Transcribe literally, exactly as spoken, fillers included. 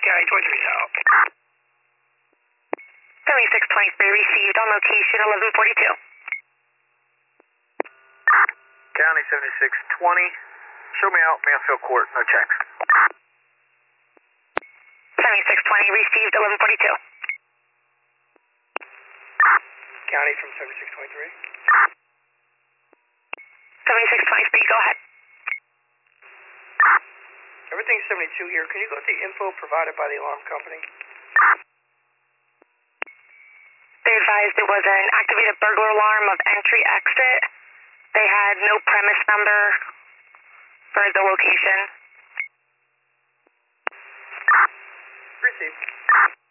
County twenty-three's out. seventy-six twenty-three received on location eleven forty-two. County seventy-six twenty. Show me out, Mansfield Court, no checks. seventy-six twenty received eleven forty-two. County from seventy-six twenty-three. seventy-six twenty-three, go ahead. Everything's seventy-two here. Can you go with the info provided by the alarm company? They advised it was an activated burglar alarm of entry exit. They had no premise number for the location. Received.